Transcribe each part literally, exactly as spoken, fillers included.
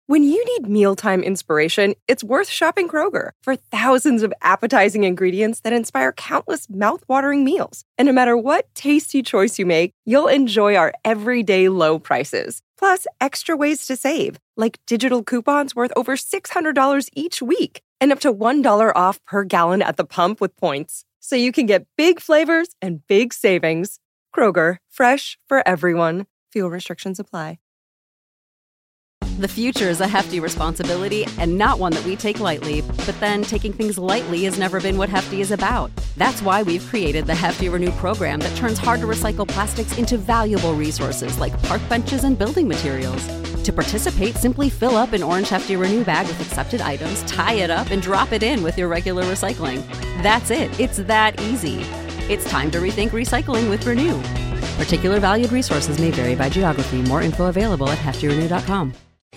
When you need mealtime inspiration, it's worth shopping Kroger for thousands of appetizing ingredients that inspire countless mouthwatering meals. And no matter what tasty choice you make, you'll enjoy our everyday low prices. Plus, extra ways to save, like digital coupons worth over six hundred dollars each week and up to one dollar off per gallon at the pump with points. So you can get big flavors and big savings. Kroger, fresh for everyone. Fuel restrictions apply. The future is a hefty responsibility and not one that we take lightly. But then taking things lightly has never been what Hefty is about. That's why we've created the Hefty Renew program that turns hard-to-recycle plastics into valuable resources like park benches and building materials. To participate, simply fill up an orange Hefty Renew bag with accepted items, tie it up, and drop it in with your regular recycling. That's it. It's that easy. It's time to rethink recycling with Renew. Particular valued resources may vary by geography. More info available at hefty renew dot com.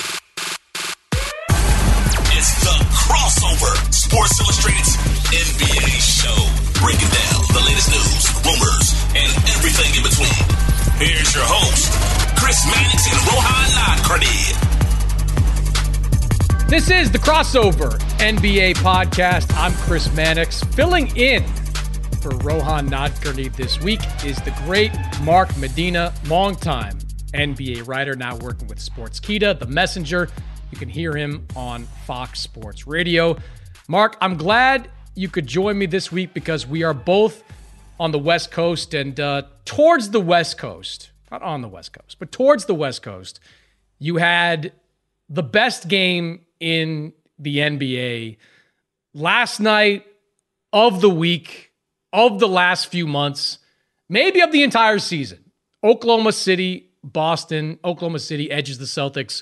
It's the Crossover, Sports Illustrated's N B A show, breaking down the latest news, rumors, and everything in between. Here's your host, Chris Mannix and Rohan Nadkarni. This is the Crossover N B A podcast. I'm Chris Mannix. Filling in for Rohan Nadkarni this week is the great Mark Medina, longtime N B A writer, now working with Sportskeeda, The Messenger. You can hear him on Fox Sports Radio. Mark, I'm glad you could join me this week because we are both on the West Coast and uh, towards the West Coast, not on the West Coast, but towards the West Coast, you had the best game in the N B A last night of the week, of the last few months, maybe of the entire season. Oklahoma City, Boston, Oklahoma City edges the Celtics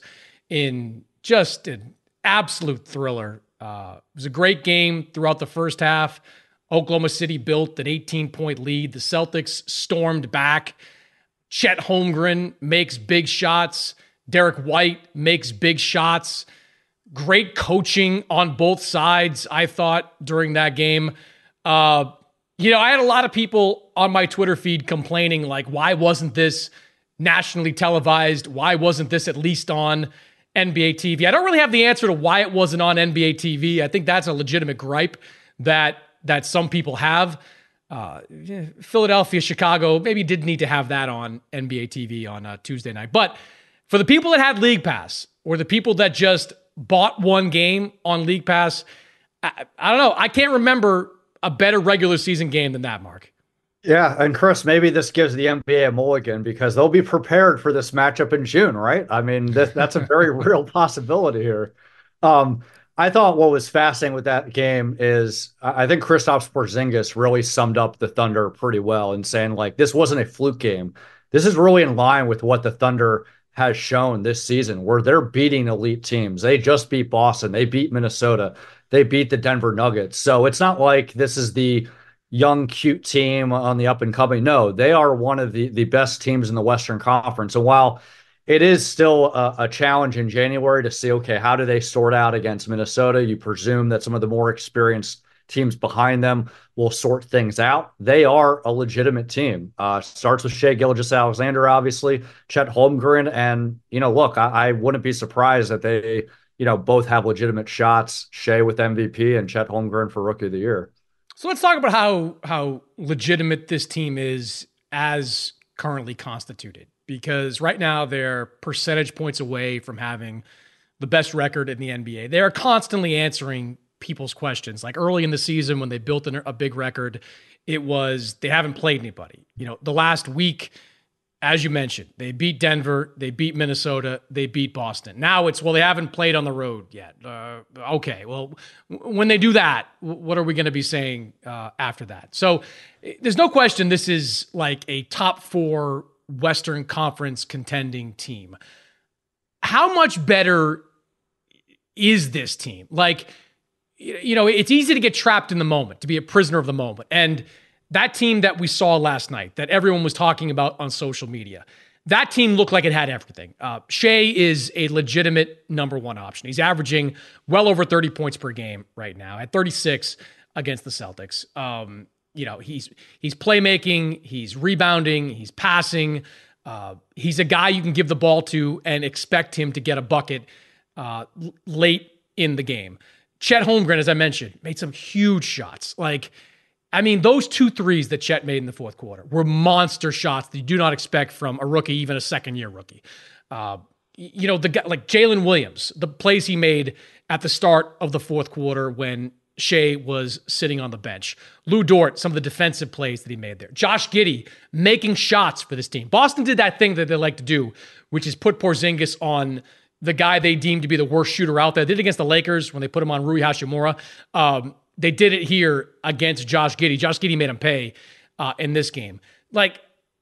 in just an absolute thriller. Uh, it was a great game throughout the first half. Oklahoma City built an eighteen-point lead. The Celtics stormed back. Chet Holmgren makes big shots. Derek White makes big shots. Great coaching on both sides, I thought, during that game. Uh, you know, I had a lot of people on my Twitter feed complaining, like, why wasn't this nationally televised? Why wasn't this at least on N B A T V? I don't really have the answer to why it wasn't on N B A T V. I think that's a legitimate gripe that that some people have. Uh, Philadelphia, Chicago maybe did need to have that on N B A T V on uh, Tuesday night. But for the people that had League Pass or the people that just bought one game on League Pass, I, I don't know. I can't remember a better regular season game than that, Mark. Yeah, and Chris, maybe this gives the N B A a mulligan because they'll be prepared for this matchup in June, right? I mean, that, that's a very real possibility here. Um, I thought what was fascinating with that game is I think Kristaps Porzingis really summed up the Thunder pretty well in saying, like, this wasn't a fluke game. This is really in line with what the Thunder has shown this season, where they're beating elite teams. They just beat Boston. They beat Minnesota. They beat the Denver Nuggets. So it's not like this is the young, cute team on the up and coming. No, they are one of the, the best teams in the Western Conference. And while it is still a, a challenge in January to see, okay, how do they sort out against Minnesota? You presume that some of the more experienced teams behind them will sort things out. They are a legitimate team. Uh, starts with Shai Gilgeous-Alexander, obviously, Chet Holmgren. And, you know, look, I, I wouldn't be surprised that they, you know, both have legitimate shots, Shai with M V P and Chet Holmgren for Rookie of the Year. So let's talk about how how legitimate this team is as currently constituted, because right now they're percentage points away from having the best record in the N B A. They are constantly answering people's questions. Like early in the season when they built an, a big record, it was they haven't played anybody. You know, the last week, as you mentioned, they beat Denver, they beat Minnesota, they beat Boston. Now it's, well, they haven't played on the road yet. Uh, okay, well, w- when they do that, w- what are we going to be saying uh, after that? So there's no question this is like a top four Western Conference contending team. How much better is this team? Like, you know, it's easy to get trapped in the moment, to be a prisoner of the moment. And that team that we saw last night, that everyone was talking about on social media, that team looked like it had everything. Uh, Shai is a legitimate number one option. He's averaging well over thirty points per game right now, at thirty-six against the Celtics. Um, you know, he's he's playmaking, he's rebounding, he's passing. Uh, he's a guy you can give the ball to and expect him to get a bucket uh, l- late in the game. Chet Holmgren, as I mentioned, made some huge shots. Like, I mean, those two threes that Chet made in the fourth quarter were monster shots that you do not expect from a rookie, even a second-year rookie. Uh, you know, the guy, like Jalen Williams, the plays he made at the start of the fourth quarter when Shea was sitting on the bench. Lou Dort, some of the defensive plays that he made there. Josh Giddey making shots for this team. Boston did that thing that they like to do, which is put Porzingis on the guy they deem to be the worst shooter out there. They did it against the Lakers when they put him on Rui Hachimura. Um, they did it here against Josh Giddey. Josh Giddey made him pay uh, in this game. Like,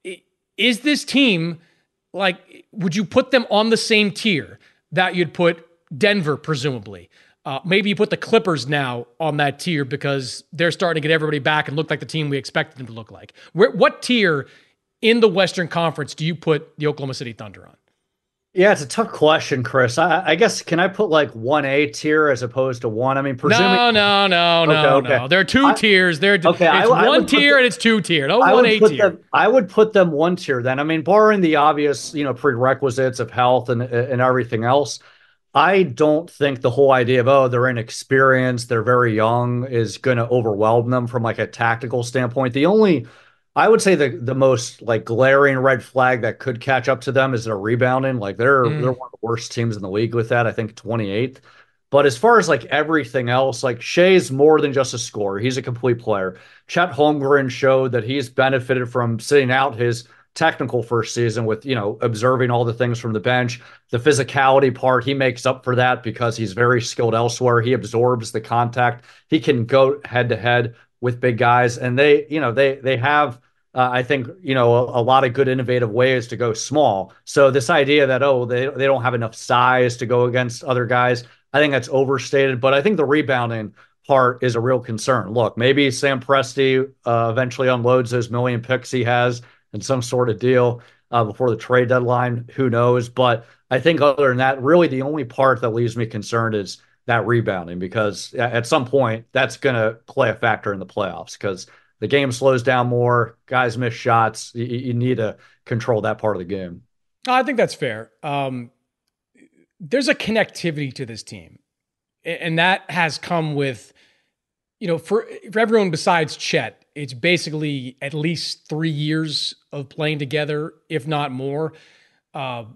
is this team, like, would you put them on the same tier that you'd put Denver, presumably? Uh, maybe you put the Clippers now on that tier because they're starting to get everybody back and look like the team we expected them to look like. Where, what tier in the Western Conference do you put the Oklahoma City Thunder on? Yeah, it's a tough question, Chris. I, I guess, can I put like one A tier as opposed to one? I mean, presuming... No, no, no, okay, no, okay. no. There are two I, tiers. There, okay, it's I, one I tier them, and it's two tier. No I one A tier. Them, I would put them one tier then. I mean, barring the obvious, you know, prerequisites of health and and everything else, I don't think the whole idea of, oh, they're inexperienced, they're very young, is going to overwhelm them from like a tactical standpoint. The only... I would say the the most like glaring red flag that could catch up to them is their rebounding. Like they're mm. they're one of the worst teams in the league with that. I think twenty-eighth. But as far as like everything else, like Shea's more than just a scorer. He's a complete player. Chet Holmgren showed that he's benefited from sitting out his technical first season with, you know, observing all the things from the bench. The physicality part, he makes up for that because he's very skilled elsewhere. He absorbs the contact. He can go head to head with big guys, and they, you know, they they have. Uh, I think, you know, a, a lot of good innovative ways to go small. So this idea that, oh, they, they don't have enough size to go against other guys, I think that's overstated. But I think the rebounding part is a real concern. Look, maybe Sam Presti uh, eventually unloads those million picks he has in some sort of deal uh, before the trade deadline. Who knows? But I think other than that, really the only part that leaves me concerned is that rebounding, because at some point that's going to play a factor in the playoffs because the game slows down more, guys miss shots. You, you need to control that part of the game. I think that's fair. Um, there's a connectivity to this team, and that has come with, you know, for, for everyone besides Chet, it's basically at least three years of playing together, if not more. Uh,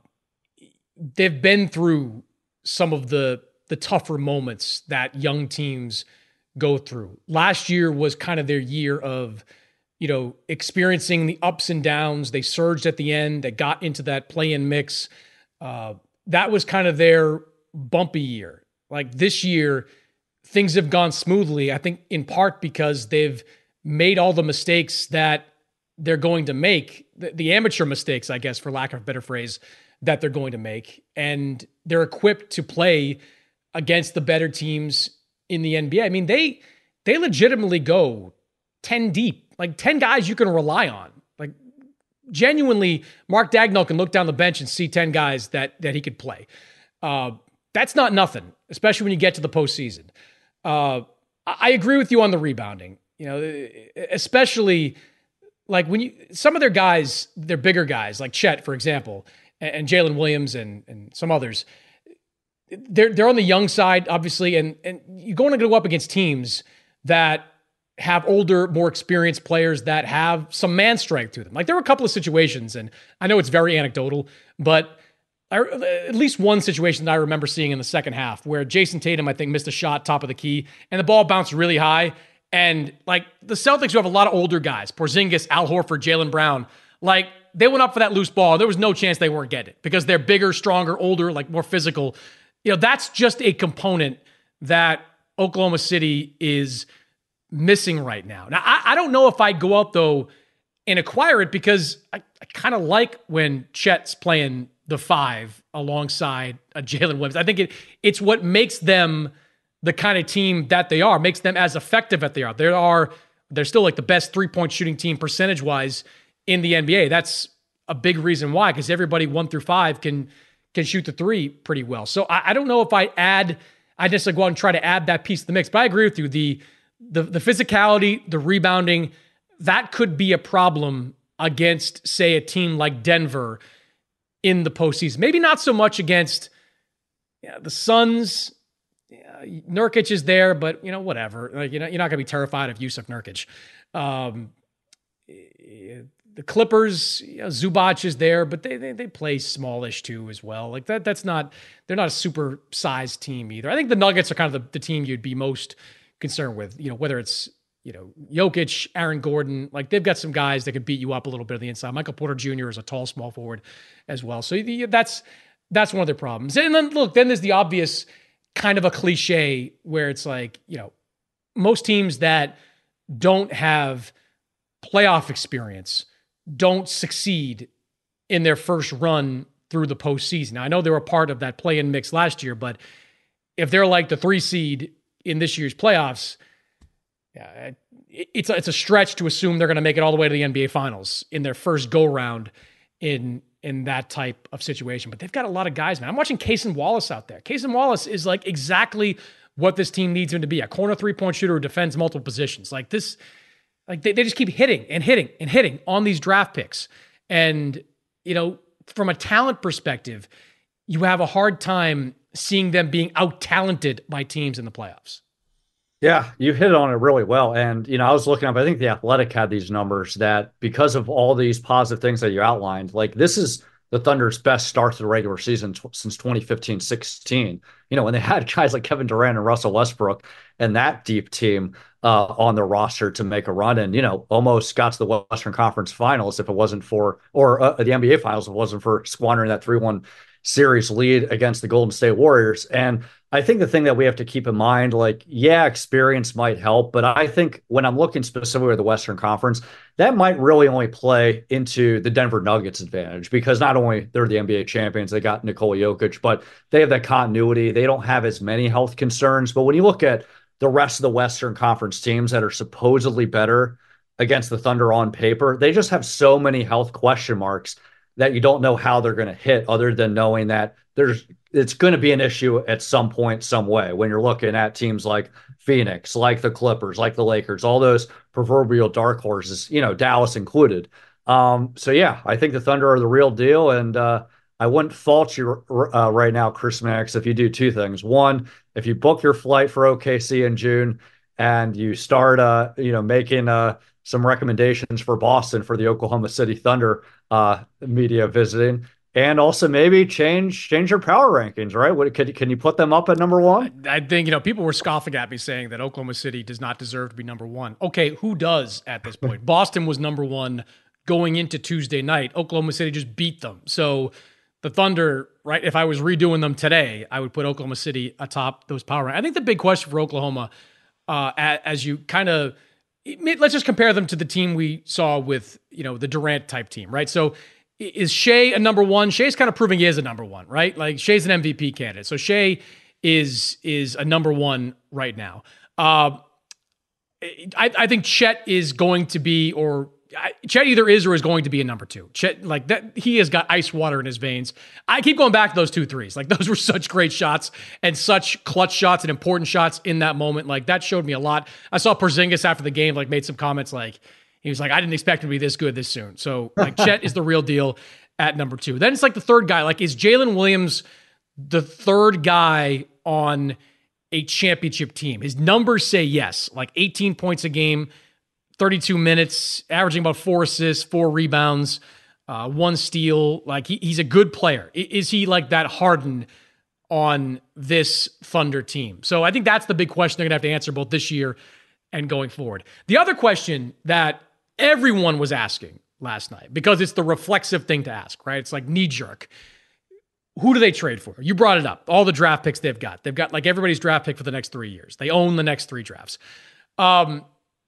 they've been through some of the the tougher moments that young teams go through. Last year was kind of their year of, you know, experiencing the ups and downs. They surged at the end. They got into that play-in mix. Uh, that was kind of their bumpy year. Like this year, things have gone smoothly, I think in part because they've made all the mistakes that they're going to make, the, the amateur mistakes, I guess, for lack of a better phrase, that they're going to make. And they're equipped to play against the better teams in the N B A. I mean, they they legitimately go ten deep, like ten guys you can rely on. Like genuinely, Mark Dagnall can look down the bench and see ten guys that that he could play. Uh, that's not nothing, especially when you get to the postseason. Uh, I agree with you on the rebounding. You know, especially like when you some of their guys, they're bigger guys, like Chet, for example, and, and Jalen Williams and and some others. They're they're on the young side, obviously, and and you're going to go up against teams that have older, more experienced players that have some man strength to them. Like there were a couple of situations, and I know it's very anecdotal, but I, at least one situation that I remember seeing in the second half where Jason Tatum, I think, missed a shot top of the key, and the ball bounced really high, and like the Celtics, who have a lot of older guys, Porzingis, Al Horford, Jaylen Brown, like they went up for that loose ball. There was no chance they weren't getting it because they're bigger, stronger, older, like more physical. You know, that's just a component that Oklahoma City is missing right now. Now, I, I don't know if I'd go out, though, and acquire it because I, I kind of like when Chet's playing the five alongside a Jalen Williams. I think it it's what makes them the kind of team that they are, makes them as effective as they are. They are, they're still like the best three-point shooting team percentage-wise in the N B A. That's a big reason why, because everybody one through five can can shoot the three pretty well. So I, I don't know if I add, I just like go out and try to add that piece to the mix, but I agree with you. The, the, the physicality, the rebounding, that could be a problem against, say, a team like Denver in the postseason. Maybe not so much against Yeah, the Suns, yeah, Nurkic is there, but you know, whatever. Like, you know, you're not going to be terrified of Yusuf Nurkic. Um, the Clippers, you know, Zubac is there, but they, they they play smallish too as well. Like that, that's not, they're not a super sized team either. I think the Nuggets are kind of the, the team you'd be most concerned with, you know, whether it's, you know, Jokic, Aaron Gordon, like they've got some guys that could beat you up a little bit on the inside. Michael Porter Junior is a tall, small forward as well. So that's, that's one of their problems. And then look, then there's the obvious kind of a cliche where it's like, you know, most teams that don't have playoff experience don't succeed in their first run through the postseason. Now, I know they were a part of that play-in mix last year, but if they're like the three seed in this year's playoffs, yeah, it's a, it's a stretch to assume they're going to make it all the way to the N B A Finals in their first go-round in in that type of situation. But they've got a lot of guys, man. I'm watching Cason Wallace out there. Cason Wallace is like exactly what this team needs him to be, a corner three-point shooter who defends multiple positions. Like this, like they, they just keep hitting and hitting and hitting on these draft picks. And, you know, from a talent perspective, you have a hard time seeing them being out-talented by teams in the playoffs. Yeah, you hit on it really well. And, you know, I was looking up, I think The Athletic had these numbers that because of all these positive things that you outlined, like this is the Thunder's best start to the regular season t- since twenty fifteen sixteen. You know, when they had guys like Kevin Durant and Russell Westbrook and that deep team uh, on their roster to make a run and, you know, almost got to the Western Conference Finals if it wasn't for, or uh, the N B A Finals if it wasn't for squandering that three one series lead against the Golden State Warriors. And I think the thing that we have to keep in mind, like, yeah, experience might help, but I think when I'm looking specifically at the Western Conference, that might really only play into the Denver Nuggets advantage because not only they're the N B A champions, they got Nikola Jokic, but they have that continuity. They don't have as many health concerns. But when you look at the rest of the Western Conference teams that are supposedly better against the Thunder on paper, they just have so many health question marks that you don't know how they're going to hit other than knowing that there's it's going to be an issue at some point, some way, when you're looking at teams like Phoenix, like the Clippers, like the Lakers, all those proverbial dark horses, you know, Dallas included. Um, so, yeah, I think the Thunder are the real deal. And uh, I wouldn't fault you uh, right now, Chris Mannix, if you do two things. One, if you book your flight for O K C in June and you start, uh, you know, making uh, some recommendations for Boston for the Oklahoma City Thunder uh, media visiting. And also maybe change change your power rankings, right? What, can, can you put them up at number one? I, I think, you know, people were scoffing at me saying that Oklahoma City does not deserve to be number one. Okay, who does at this point? Boston was number one going into Tuesday night. Oklahoma City just beat them. So the Thunder, right, if I was redoing them today, I would put Oklahoma City atop those power rankings. I think the big question for Oklahoma, uh, as you kind of, let's just compare them to the team we saw with, you know, the Durant type team, right? So is Shea a number one? Shea's kind of proving he is a number one, right? Like Shea's an M V P candidate. So Shea is is a number one right now. Uh, I, I think Chet is going to be, or I, Chet either is or is going to be a number two. Chet, like that, he has got ice water in his veins. I keep going back to those two threes. Like those were such great shots and such clutch shots and important shots in that moment. Like that showed me a lot. I saw Porzingis after the game, like made some comments like, he was like, I didn't expect him to be this good this soon. So like Chet is the real deal at number two. Then it's like the third guy. Like, is Jalen Williams the third guy on a championship team? His numbers say yes, like eighteen points a game, thirty-two minutes, averaging about four assists, four rebounds, uh, one steal. Like he, he's a good player. Is he like that Harden on this Thunder team? So I think that's the big question they're going to have to answer both this year and going forward. The other question that everyone was asking last night, because it's the reflexive thing to ask, right? It's like knee jerk. Who do they trade for? You brought it up. All the draft picks they've got. They've got like everybody's draft pick for the next three years. They own the next three drafts. Um,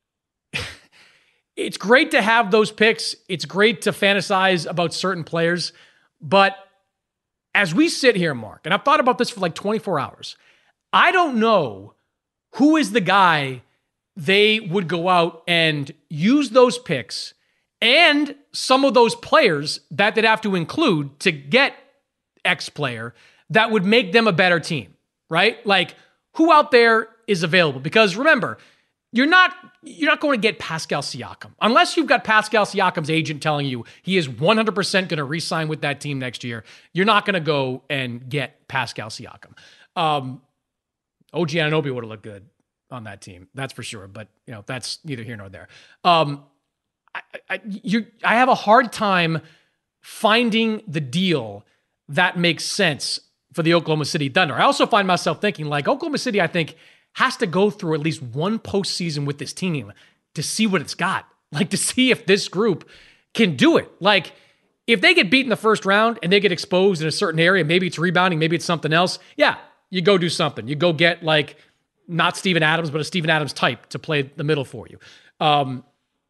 it's great to have those picks. It's great to fantasize about certain players. But as we sit here, Mark, and I've thought about this for like twenty-four hours, I don't know who is the guy they would go out and use those picks and some of those players that they'd have to include to get X player that would make them a better team, right? Like who out there is available? Because remember, You're not you're not going to get Pascal Siakam. Unless you've got Pascal Siakam's agent telling you he is one hundred percent going to re-sign with that team next year, you're not going to go and get Pascal Siakam. Um, O G Anunoby would have looked good on that team, that's for sure. But, you know, that's neither here nor there. Um, I, I, you, I have a hard time finding the deal that makes sense for the Oklahoma City Thunder. I also find myself thinking, like, Oklahoma City, I think, has to go through at least one postseason with this team to see what it's got. Like, to see if this group can do it. Like, if they get beat in the first round and they get exposed in a certain area, maybe it's rebounding, maybe it's something else. Yeah, you go do something. You go get, like, not Steven Adams, but a Steven Adams type to play the middle for you. Um,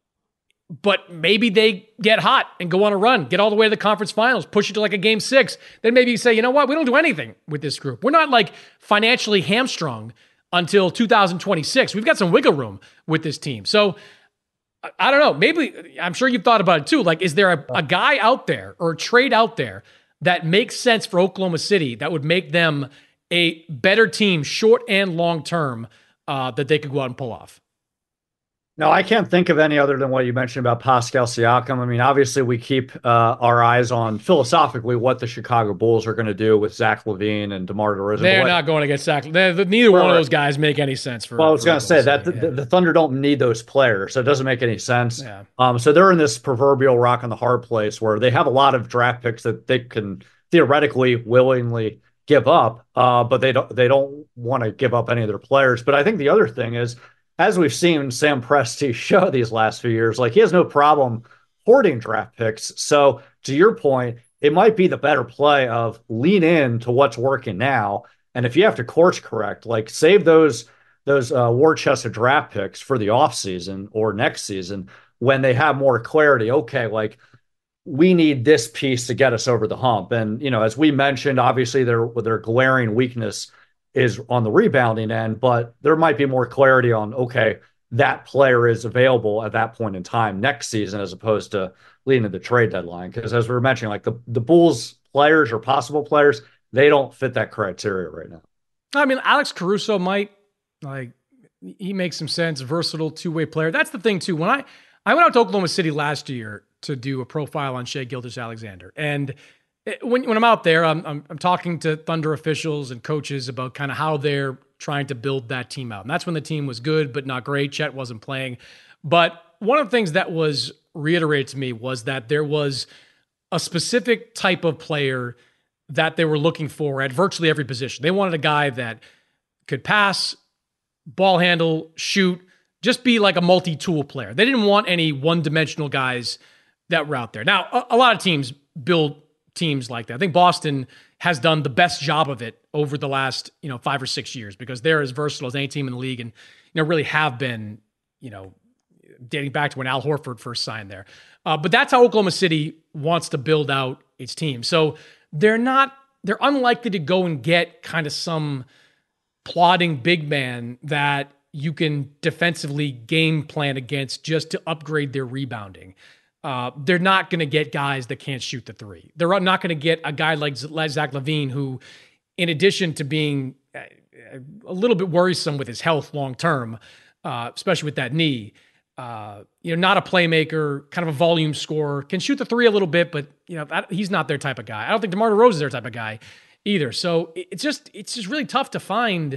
but maybe they get hot and go on a run, get all the way to the conference finals, push it to like a game six. Then maybe you say, you know what? We don't do anything with this group. We're not like financially hamstrung until two thousand twenty-six. We've got some wiggle room with this team. So I don't know. Maybe, I'm sure you've thought about it too. Like, is there a, a guy out there or a trade out there that makes sense for Oklahoma City that would make them a better team, short and long term, uh, that they could go out and pull off? No, I can't think of any other than what you mentioned about Pascal Siakam. I mean, obviously we keep uh, our eyes on philosophically what the Chicago Bulls are going to do with Zach LaVine and DeMar DeRozan. They're not going to get Zach. Neither right. one of those guys make any sense for. Well, I was going to say that yeah. the, the Thunder don't need those players, so it doesn't make any sense. Yeah. Um, so they're in this proverbial rock and the hard place where they have a lot of draft picks that they can theoretically, willingly give up, uh, but they don't. They don't want to give up any of their players. But I think the other thing is, as we've seen Sam Presti show these last few years, like he has no problem hoarding draft picks. So to your point, it might be the better play of lean in to what's working now. And if you have to course correct, like save those those uh, war chest of draft picks for the offseason or next season when they have more clarity. Okay, like we need this piece to get us over the hump. And, you know, as we mentioned, obviously their their glaring weakness is on the rebounding end, but there might be more clarity on, okay, that player is available at that point in time next season, as opposed to leading to the trade deadline. Because as we were mentioning, like the, the Bulls players or possible players, they don't fit that criteria right now. I mean, Alex Caruso might, like, he makes some sense, versatile two-way player. That's the thing too. When I, I went out to Oklahoma City last year to do a profile on Shai Gilgeous-Alexander, and When when I'm out there, I'm, I'm I'm talking to Thunder officials and coaches about kind of how they're trying to build that team out. And that's when the team was good, but not great. Chet wasn't playing. But one of the things that was reiterated to me was that there was a specific type of player that they were looking for at virtually every position. They wanted a guy that could pass, ball handle, shoot, just be like a multi-tool player. They didn't want any one-dimensional guys that were out there. Now, a, a lot of teams build teams like that. I think Boston has done the best job of it over the last, you know, five or six years because they're as versatile as any team in the league and, you know, really have been, you know, dating back to when Al Horford first signed there. Uh, but that's how Oklahoma City wants to build out its team. So they're not, they're unlikely to go and get kind of some plodding big man that you can defensively game plan against just to upgrade their rebounding. Uh, they're not going to get guys that can't shoot the three. They're not going to get a guy like Zach LaVine, who, in addition to being a little bit worrisome with his health long term, uh, especially with that knee, uh, you know, not a playmaker, kind of a volume scorer, can shoot the three a little bit, but you know, that, he's not their type of guy. I don't think DeMar DeRozan is their type of guy either. So it's just it's just really tough to find,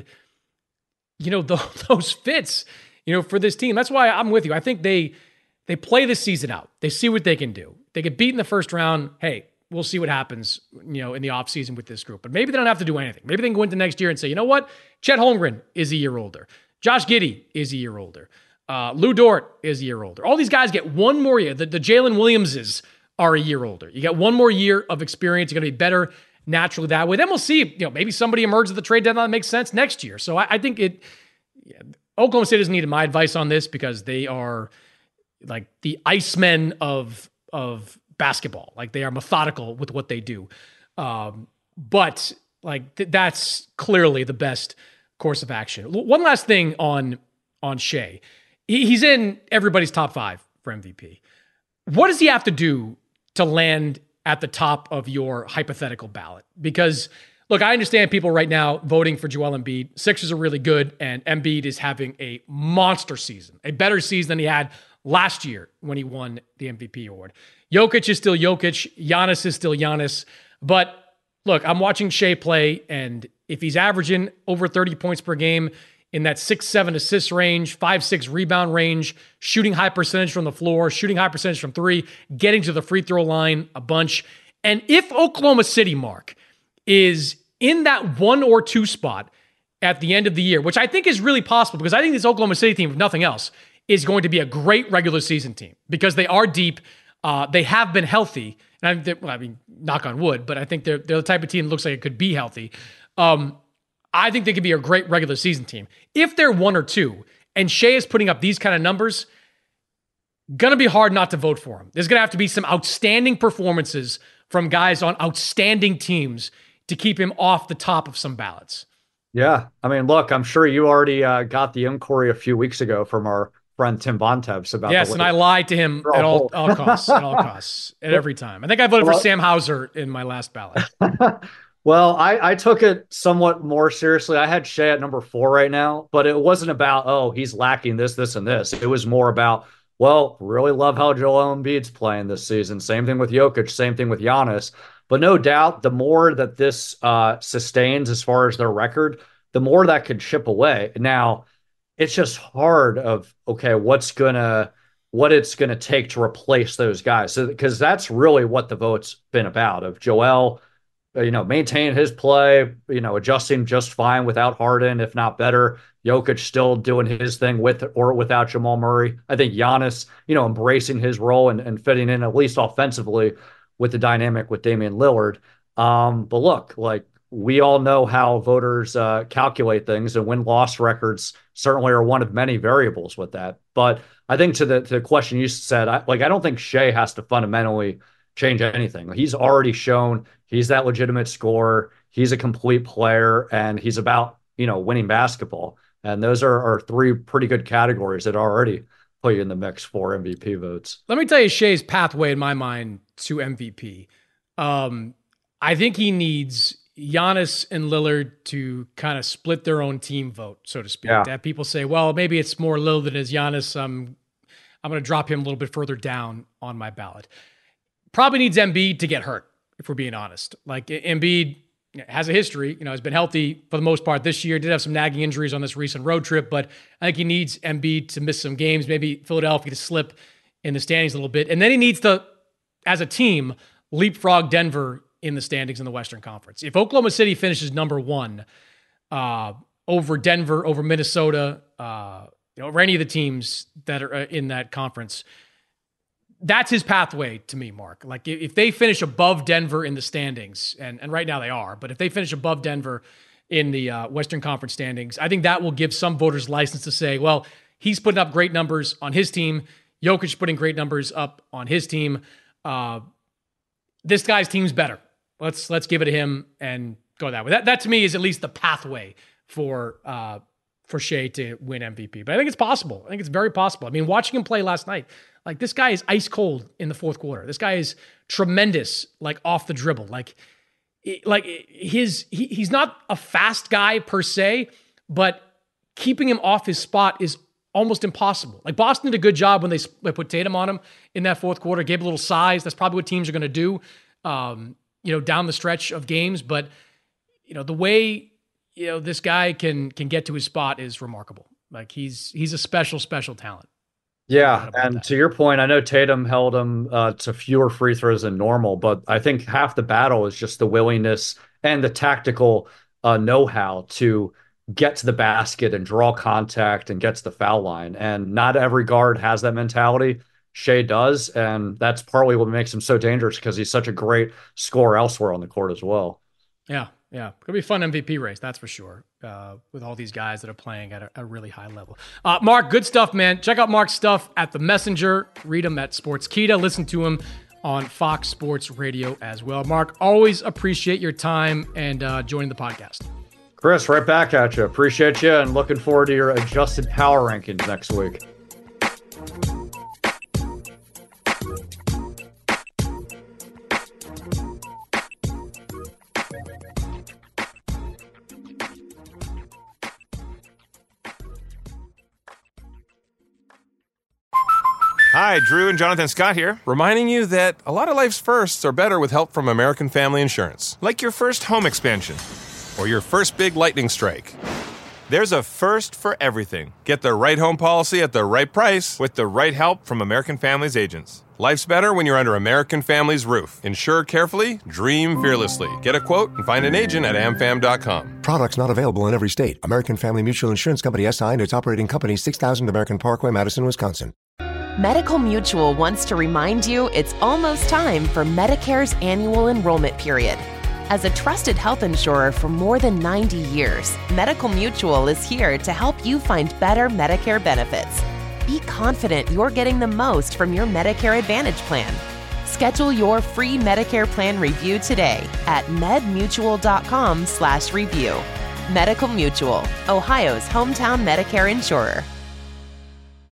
you know, the, those fits, you know, for this team. That's why I'm with you. I think they. They play this season out. They see what they can do. They get beat in the first round. Hey, we'll see what happens, you know, in the offseason with this group. But maybe they don't have to do anything. Maybe they can go into next year and say, you know what? Chet Holmgren is a year older. Josh Giddey is a year older. Uh, Lou Dort is a year older. All these guys get one more year. The, the Jalen Williamses are a year older. You get one more year of experience. You're going to be better naturally that way. Then we'll see, you know, maybe somebody emerges at the trade deadline that makes sense next year. So I, I think it, yeah, Oklahoma City doesn't need my advice on this because they are like the Icemen of of basketball. Like they are methodical with what they do. Um, but like th- that's clearly the best course of action. L- one last thing on on Shai. He, he's in everybody's top five for M V P. What does he have to do to land at the top of your hypothetical ballot? Because Look, I understand people right now voting for Joel Embiid. Sixers are really good, and Embiid is having a monster season, a better season than he had last year when he won the M V P award. Jokic is still Jokic. Giannis is still Giannis. But look, I'm watching Shai play, and if he's averaging over thirty points per game in that six, seven assist range, five, six rebound range, shooting high percentage from the floor, shooting high percentage from three, getting to the free throw line a bunch. And if Oklahoma City, Mark, is in that one or two spot at the end of the year, which I think is really possible because I think this Oklahoma City team, if nothing else, is going to be a great regular season team because they are deep. Uh, they have been healthy. And I, well, I mean, knock on wood, but I think they're, they're the type of team that looks like it could be healthy. Um, I think they could be a great regular season team. If they're one or two and Shai is putting up these kind of numbers, going to be hard not to vote for him. There's going to have to be some outstanding performances from guys on outstanding teams to keep him off the top of some ballots. Yeah. I mean, look, I'm sure you already uh, got the inquiry a few weeks ago from our friend Tim Bontemps about yes, the and I lied to him at all, all costs, at all costs, at every time. I think I voted well, for Sam Hauser in my last ballot. Well, I, I took it somewhat more seriously. I had Shai at number four right now, but it wasn't about, oh, he's lacking this, this, and this. It was more about, well, really love how Joel Embiid's playing this season. Same thing with Jokic, same thing with Giannis. But no doubt, the more that this uh, sustains as far as their record, the more that could chip away. Now, it's just hard of, okay, what's gonna, what it's gonna take to replace those guys. So, because that's really what the vote's been about, of Joel, you know, maintaining his play, you know, adjusting just fine without Harden, if not better. Jokic still doing his thing with or without Jamal Murray. I think Giannis, you know, embracing his role and, and fitting in, at least offensively, with the dynamic with Damian Lillard. Um, but look, like, we all know how voters uh, calculate things, and win-loss records certainly are one of many variables with that. But I think to the, to the question you said, I, like, I don't think Shai has to fundamentally change anything. He's already shown he's that legitimate scorer. He's a complete player, and he's about, you know, winning basketball. And those are, are three pretty good categories that already put you in the mix for M V P votes. Let me tell you Shai's pathway in my mind to M V P. Um, I think he needs Giannis and Lillard to kind of split their own team vote, so to speak. Yeah. To have people say, well, maybe it's more Lillard than it is Giannis. Um, I'm going to drop him a little bit further down on my ballot. Probably needs Embiid to get hurt, if we're being honest. Like, Embiid has a history, you know, has been healthy for the most part this year, did have some nagging injuries on this recent road trip, but I think he needs Embiid to miss some games, maybe Philadelphia to slip in the standings a little bit. And then he needs to, as a team, leapfrog Denver in the standings in the Western Conference. If Oklahoma City finishes number one uh, over Denver, over Minnesota, uh, you know, over any of the teams that are in that conference, that's his pathway to me, Mark. Like, if they finish above Denver in the standings, and, and right now they are, but if they finish above Denver in the uh, Western Conference standings, I think that will give some voters license to say, well, he's putting up great numbers on his team. Jokic putting great numbers up on his team. Uh, this guy's team's better. Let's let's give it to him and go that way. That that to me is at least the pathway for uh, for Shai to win M V P. But I think it's possible. I think it's very possible. I mean, watching him play last night, like, this guy is ice cold in the fourth quarter. This guy is tremendous, like, off the dribble. Like, like his he, he's not a fast guy per se, but keeping him off his spot is almost impossible. Like, Boston did a good job when they, they put Tatum on him in that fourth quarter, gave a little size. That's probably what teams are going to do, um, you know, down the stretch of games. But, you know, the way, you know, this guy can can get to his spot is remarkable. Like, he's he's a special, special talent. Yeah, and that. To your point, I know Tatum held him uh, to fewer free throws than normal, but I think half the battle is just the willingness and the tactical uh, know-how to get to the basket and draw contact and get to the foul line. And not every guard has that mentality. Shai does, and that's partly what makes him so dangerous, because he's such a great scorer elsewhere on the court as well. Yeah, yeah. It'll be a fun M V P race, that's for sure, uh, with all these guys that are playing at a, a really high level. Uh, Mark, good stuff, man. Check out Mark's stuff at The Messenger. Read him at Sportskeeda. Listen to him on Fox Sports Radio as well. Mark, always appreciate your time and uh, joining the podcast. Chris, right back at you. Appreciate you, and looking forward to your adjusted power rankings next week. Hi, Drew and Jonathan Scott here, reminding you that a lot of life's firsts are better with help from American Family Insurance. Like your first home expansion or your first big lightning strike. There's a first for everything. Get the right home policy at the right price with the right help from American Family's agents. Life's better when you're under American Family's roof. Insure carefully, dream fearlessly. Get a quote and find an agent at am fam dot com. Products not available in every state. American Family Mutual Insurance Company S I and its operating company, six thousand American Parkway, Madison, Wisconsin. Medical Mutual wants to remind you it's almost time for Medicare's annual enrollment period. As a trusted health insurer for more than ninety years, Medical Mutual is here to help you find better Medicare benefits. Be confident you're getting the most from your Medicare Advantage plan. Schedule your free Medicare plan review today at medmutual.com slash review. Medical Mutual, Ohio's hometown Medicare insurer.